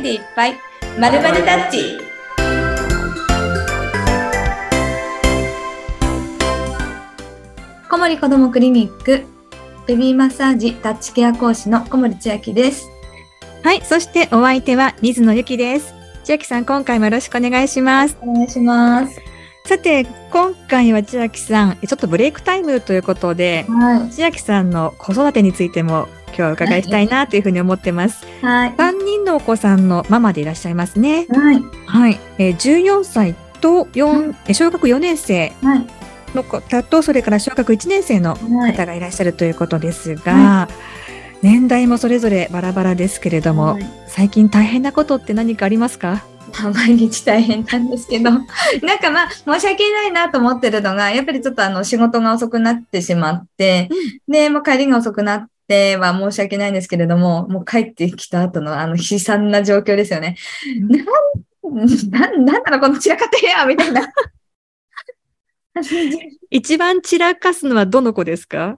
でいっぱいまるまるタッチ。小森こどもクリニックベビーマッサージタッチケア講師の小森千秋です。 はい、そしてお相手は水野由紀です。千秋さん、今回もよろしくお願いします。 お願いします。 さて、今回は千秋さん、ちょっとブレイクタイムということで、千秋さんの子育てについても今日はお伺いしたいなというふうに思ってます。3人のお子さんのママでいらっしゃいますね。14歳と小学4年生の方と、それから小学1年生の方がいらっしゃるということですが、年代もそれぞれバラバラですけれども、最近大変なことって何かありますか？ 毎日大変なんですけどなんか申し訳ないなと思ってるのが、やっぱりちょっと仕事が遅くなってしまって、で、帰りが遅くなっては申し訳ないんですけれども、もう帰ってきた後の悲惨な状況ですよね。なんだろこの散らかってやみたいな一番散らかすのはどの子ですか？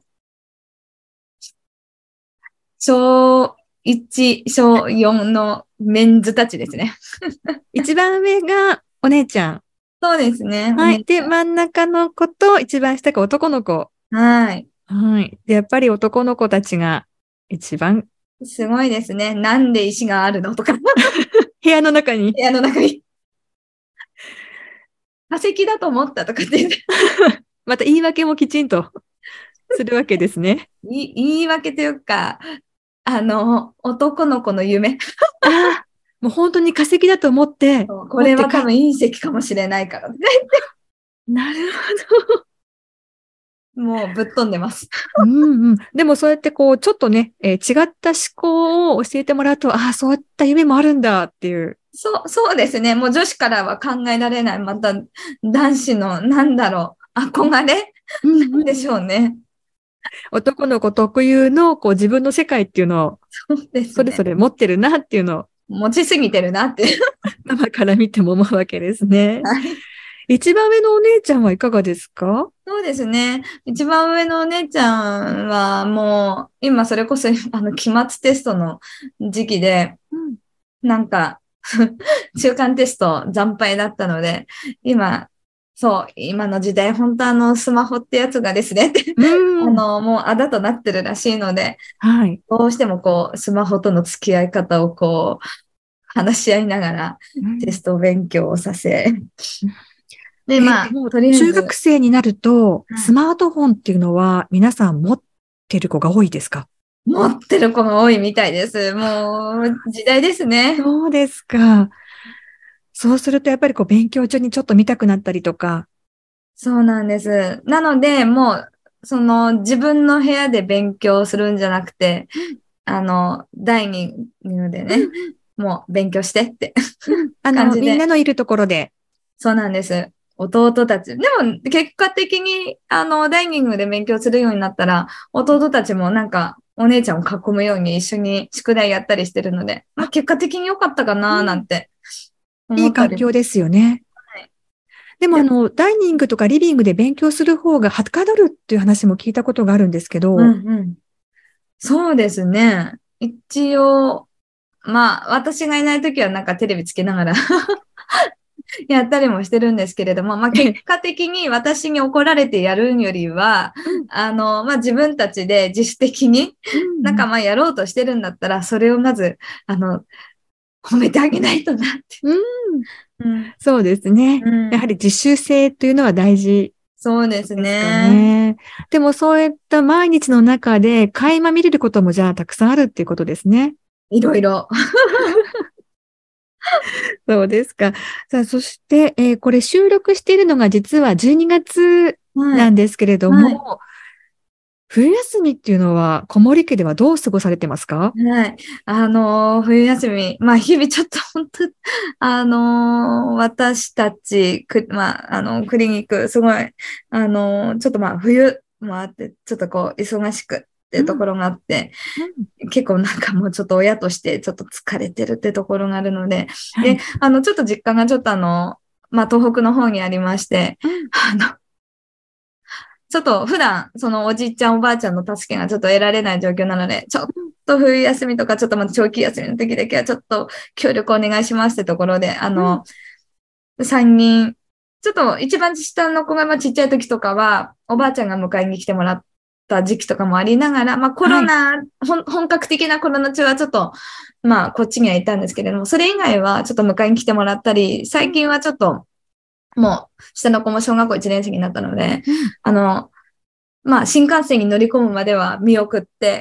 小1、小4のメンズたちですね。 一番上がお姉ちゃん。 そうですね。 はい。で、真ん中の子と一番下が男の子。 はい。 で、やっぱり男の子たちが一番。 すごいですね。なんで石があるのとか。部屋の中に。 化石だと思ったとかって言って。 また言い訳もきちんとするわけですね。 言い訳というか、男の子の夢。 もう本当に化石だと思って。 これは多分隕石かもしれないから。 なるほど。もうぶっ飛んでます。 でもそうやってちょっとね、違った思考を教えてもらうと、そういった夢もあるんだっていう。 そうですね。もう女子からは考えられない。また男子の憧れなんでしょうね。 男の子特有の自分の世界っていうのを、それぞれ持ってるなっていうのを。 持ちすぎてるなって。 ママから見ても思うわけですね。一番上のお姉ちゃんはいかがですか？ そうですね。一番上のお姉ちゃんはもう、今それこそ期末テストの時期で、なんか、中間テスト惨敗だったので、今の時代、本当スマホってやつがですね、もうあだとなってるらしいので、どうしてもスマホとの付き合い方を話し合いながら、テスト勉強をさせ、で、 とりあえず中学生になると、スマートフォンっていうのは皆さん持ってる子が多いですか？ 持ってる子が多いみたいです。もう、時代ですね。 そうですか。そうするとやっぱり勉強中にちょっと見たくなったりとか。 そうなんです。なので、もう、自分の部屋で勉強するんじゃなくて、ダイニングでね、もう勉強してって感じで。 みんなのいるところで。 そうなんです。弟たち。でも、結果的に、ダイニングで勉強するようになったら、弟たちもお姉ちゃんを囲むように一緒に宿題やったりしてるので、結果的に良かったかななんていい環境ですよね。でも、ダイニングとかリビングで勉強する方がはかどるっていう話も聞いたことがあるんですけど。 そうですね。一応、私がいないときはテレビつけながらやったりもしてるんですけれども、結果的に私に怒られてやるよりは、自分たちで自主的に、やろうとしてるんだったら、それをまず、褒めてあげないとなって。 そうですね。やはり自主性というのは大事。 そうですね。 でもそういった毎日の中で垣間見れることもじゃあたくさんあるっていうことですね。 いろいろ。 そうですか。さあ、そして、これ収録しているのが実は12月なんですけれども、冬休みっていうのは小森家ではどう過ごされてますか？ 冬休み、日々ちょっと本当、私たち、クリニック、すごい、ちょっと冬もあって、ちょっと忙しくっていうところがあって、結構もうちょっと親としてちょっと疲れてるってところがあるので、で、ちょっと実家がちょっと東北の方にありまして、 ちょっと普段、そのおじいちゃんおばあちゃんの助けがちょっと得られない状況なので、ちょっと冬休みとか、ちょっとまた長期休みの時だけはちょっと協力お願いしますってところで、3人、ちょっと一番下の子がちっちゃい時とかは、おばあちゃんが迎えに来てもらった時期とかもありながら、コロナ、本格的なコロナ中はちょっと、こっちにはいたんですけれども、それ以外はちょっと迎えに来てもらったり、最近はちょっと、もう、下の子も小学校1年生になったので、新幹線に乗り込むまでは見送って、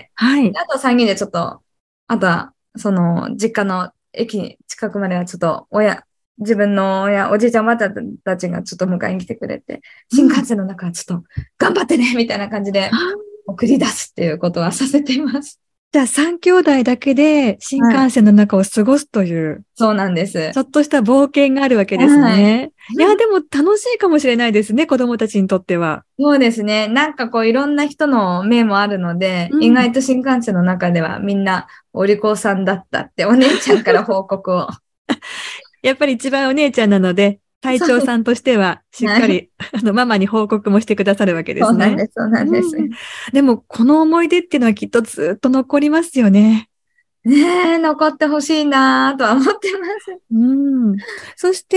あと3人でちょっと、あとは、実家の駅近くまではちょっと自分のおじいちゃんおばあちゃんたちがちょっと迎えに来てくれて、新幹線の中はちょっと頑張ってねみたいな感じで送り出すっていうことはさせています。 じゃあ3兄弟だけで新幹線の中を過ごすという、 そうなんです。 ちょっとした冒険があるわけですね。いや、でも楽しいかもしれないですね、子供たちにとっては。 そうですね。なんかいろんな人の目もあるので、意外と新幹線の中ではみんなお利口さんだったってお姉ちゃんから報告を。 やっぱり一番お姉ちゃんなので、隊長さんとしては、しっかり、ママに報告もしてくださるわけですね。 そうなんです、そうなんです。 でも、この思い出っていうのはきっとずっと残りますよね。 ねえ、残ってほしいなとは思ってます。 そして、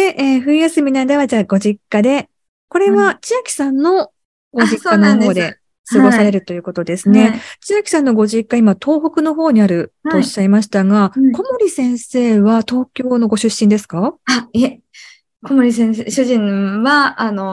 冬休みの間は、じゃあご実家で、これは千秋さんのご実家の方で過ごされるということですね。千秋さんのご実家、今、東北の方にあるとおっしゃいましたが、小森先生は東京のご出身ですか？ いえ。小森先生、主人は、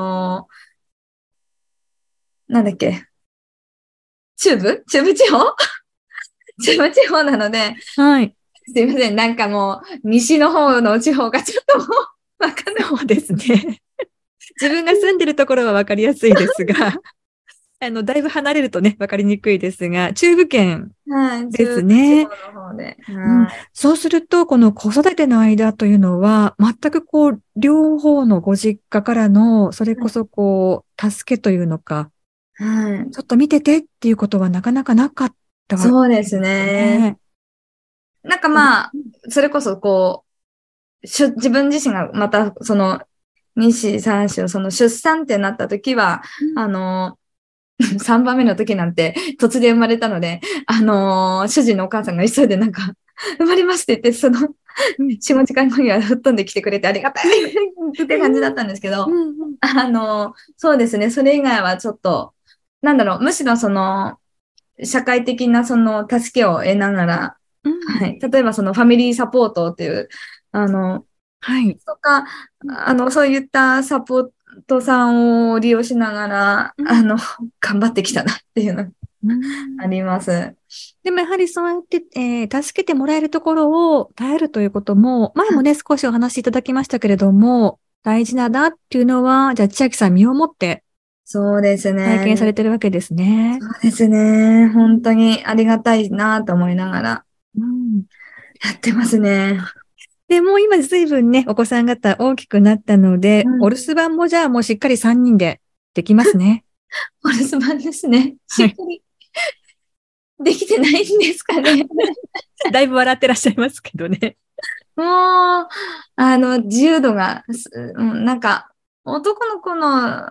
なんだっけ、中部地方中部地方なので、 はい。 すいません、なんかもう、西の方の地方がちょっともう、わかんない。 そうですね。自分が住んでるところはわかりやすいですが、だいぶ離れるとね、わかりにくいですが、中部圏ですね。 中部地方の方で。 そうすると、この子育ての間というのは、全く両方のご実家からの、それこそ助けというのか、ちょっと見ててっていうことはなかなかなかったわけですね。 そうですね。なんかそれこそ自分自身がまた二子三子を出産ってなった時は、3番目の時なんて突然生まれたので、主人のお母さんが急いで生まれますって言って、4、5時間後には吹っ飛んできてくれてありがたいって感じだったんですけど、そうですね、それ以外はちょっと、むしろ社会的な助けを得ながら、例えばファミリーサポートっていう、とか、そういったサポートさんを利用しながら、頑張ってきたなっていうのがあります。 でもやはりそうやって、助けてもらえるところを耐えるということも、前もね、少しお話しいただきましたけれども、大事なだっていうのは、じゃあ千秋さん身をもって、 そうですね。 体験されてるわけですね。 そうですね。本当にありがたいなと思いながら、やってますね。 で、もう今随分ね、お子さん方大きくなったので、お留守番もじゃあもうしっかり3人でできますね。 お留守番ですね。しっかり、できてないんですかね。 だいぶ笑ってらっしゃいますけどね。 もう、自由度が、男の子の、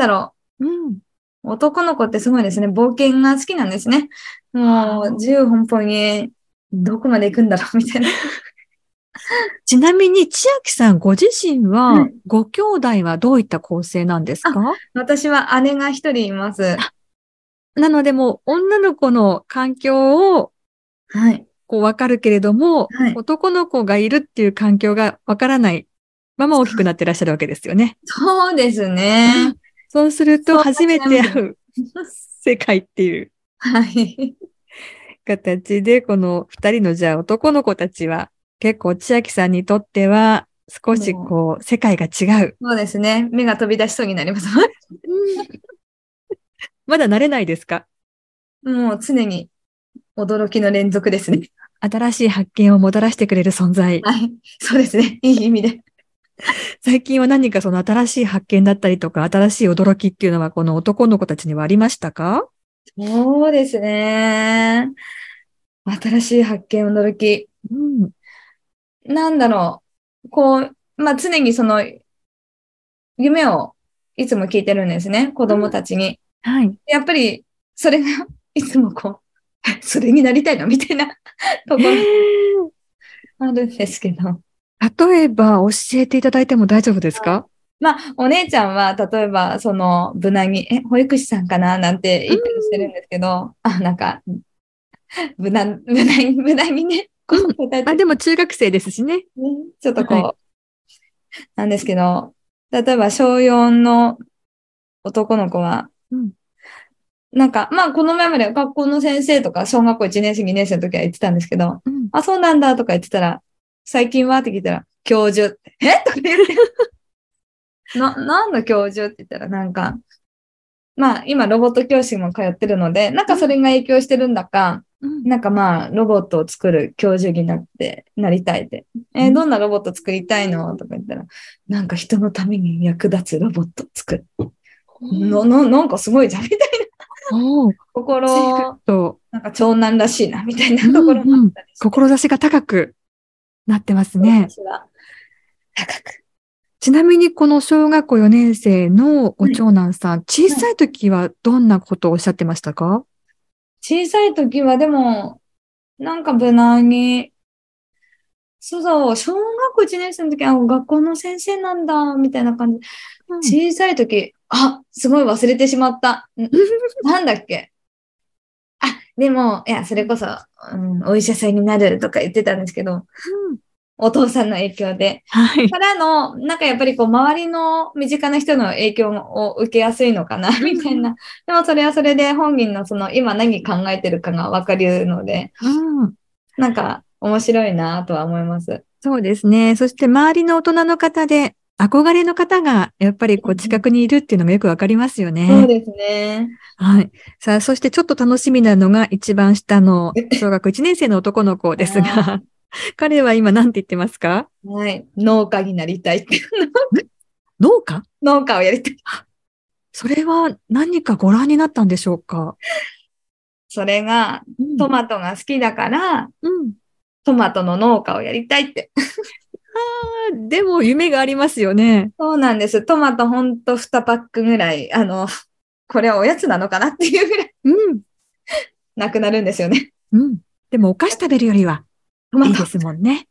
男の子ってすごいですね。冒険が好きなんですね。もう、自由奔放に、どこまで行くんだろう、みたいな。 ちなみに、千秋さんご自身は、ご兄弟はどういった構成なんですか？ 私は姉が一人います。 なので、もう、女の子の環境を、わかるけれども、男の子がいるっていう環境がわからないまま大きくなってらっしゃるわけですよね。 そうですね。 そうすると、初めて会う世界っていう。形で、この2人のじゃあ男の子たちは、結構千秋さんにとっては、少し世界が違う。 そうですね。目が飛び出しそうになります。 まだ慣れないですか？ もう常に驚きの連続ですね。 新しい発見をもたらしてくれる存在。 はい。そうですね。いい意味で。 最近は何か新しい発見だったりとか、新しい驚きっていうのは、この男の子たちにはありましたか？ そうですね。新しい発見、驚き。常に夢をいつも聞いてるんですね。子供たちに。 はい。 やっぱり、それが、いつもそれになりたいのみたいなところあるんですけど。 例えば、教えていただいても大丈夫ですか？ まあ、お姉ちゃんは、例えば、無難に、保育士さんかななんて言ったりしてるんですけど、なんか、無難にね、答えて、 でも中学生ですしね。 ちょっとなんですけど、例えば小4の男の子は、なんか、まあ、この前まで学校の先生とか、小学校1年生、2年生の時は言ってたんですけど、そうなんだとか言ってたら、最近はって聞いたら、教授って、とか言って、なんだ教授って言ったら、なんか、まあ、今ロボット教師も通ってるので、なんかそれが影響してるんだか、なんかまあ、ロボットを作る教授になりたいって。どんなロボット作りたいのとか言ったら、なんか人のために役立つロボット作る。なんかすごいじゃん、みたいな。なんか長男らしいな、みたいなところもあったりして。 志が高くなってますね。 志は高く。 ちなみにこの小学校4年生のご長男さん、小さい時はどんなことをおっしゃってましたか？ 小さい時はでも、なんか無難に、小学校1年生の時は学校の先生なんだ、みたいな感じ。小さい時、すごい忘れてしまった。なんだっけ。でも、いや、それこそ、お医者さんになるとか言ってたんですけど、お父さんの影響で。からの、なんかやっぱり周りの身近な人の影響を受けやすいのかな、みたいな。でもそれはそれで本人の今何考えてるかがわかるので、なんか面白いなとは思います。 そうですね。そして周りの大人の方で、憧れの方がやっぱり近くにいるっていうのがよくわかりますよね。 そうですね。 はい。さあ、そしてちょっと楽しみなのが一番下の小学1年生の男の子ですが、彼は今何て言ってますか？ はい。農家になりたいって。 農家？ 農家をやりたい。 それは何かご覧になったんでしょうか？ それが、トマトが好きだから、トマトの農家をやりたいって。 でも夢がありますよね。 そうなんです。トマトほんと2パックぐらい、これはおやつなのかなっていうぐらい、なくなるんですよね。 でもお菓子食べるよりはいいですもんね。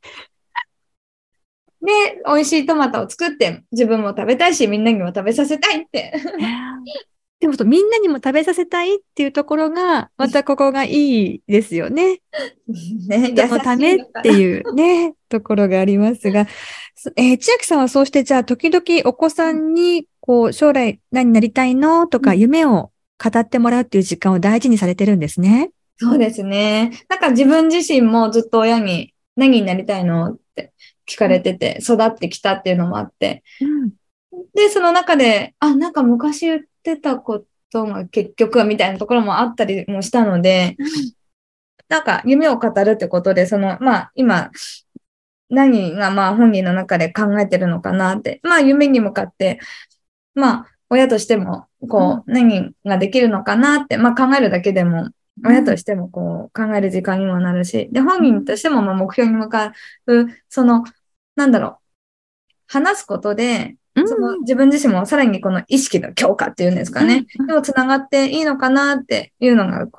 で、美味しいトマトを作って、自分も食べたいし、みんなにも食べさせたいって。 でもみんなにも食べさせたいっていうところが、またここがいいですよね。人のためっていうね、ところがありますが、千秋さんはそうしてじゃあ時々お子さんに将来何になりたいのとか夢を語ってもらうっていう時間を大事にされてるんですね。 そうですね。なんか自分自身もずっと親に何になりたいのって聞かれてて、育ってきたっていうのもあって。で、その中で、なんか昔言ってたことが結局はみたいなところもあったりもしたので、なんか夢を語るってことで、まあ今、何がまあ本人の中で考えてるのかなって、まあ夢に向かって、まあ親としても何ができるのかなって、まあ考えるだけでも、親としても考える時間にもなるし、で、本人としてもまあ目標に向かう、なんだろう、話すことで、自分自身もさらにこの意識の強化っていうんですかね。でもつながっていいのかなっていうのが、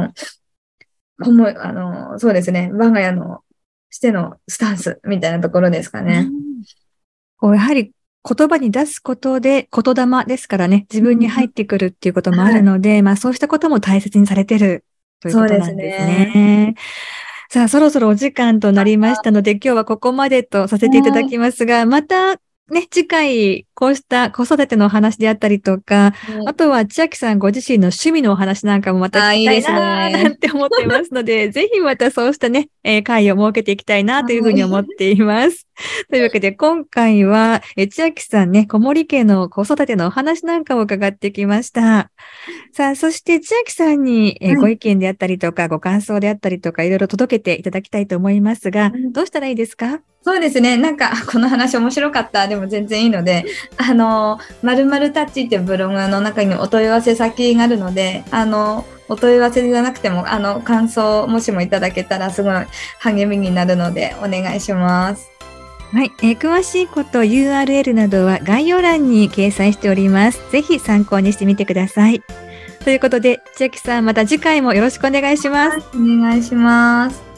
そうですね。我が家のしてのスタンスみたいなところですかね。 やはり言葉に出すことで、言霊ですからね、自分に入ってくるっていうこともあるので、まあそうしたことも大切にされてるということなんですね。さあ、そろそろお時間となりましたので、今日はここまでとさせていただきますが、またね、次回、こうした子育てのお話であったりとか、あとは千秋さんご自身の趣味のお話なんかもまた聞きたいななんて思ってますので、ぜひまたそうしたね、会を設けていきたいなというふうに思っています。というわけで、今回は、千秋さんね、小森家の子育てのお話なんかを伺ってきました。さあ、そして千秋さんに、ご意見であったりとか、ご感想であったりとか、いろいろ届けていただきたいと思いますが、どうしたらいいですか？ そうですね。なんか、この話面白かった。でも全然いいので、〇〇タッチっていうブログの中にお問い合わせ先があるので、お問い合わせじゃなくても、感想もしもいただけたらすごい励みになるので、お願いします。 はい、詳しいこと URL などは概要欄に掲載しております。ぜひ参考にしてみてください。 ということで、千秋さん、また次回もよろしくお願いします。 お願いします。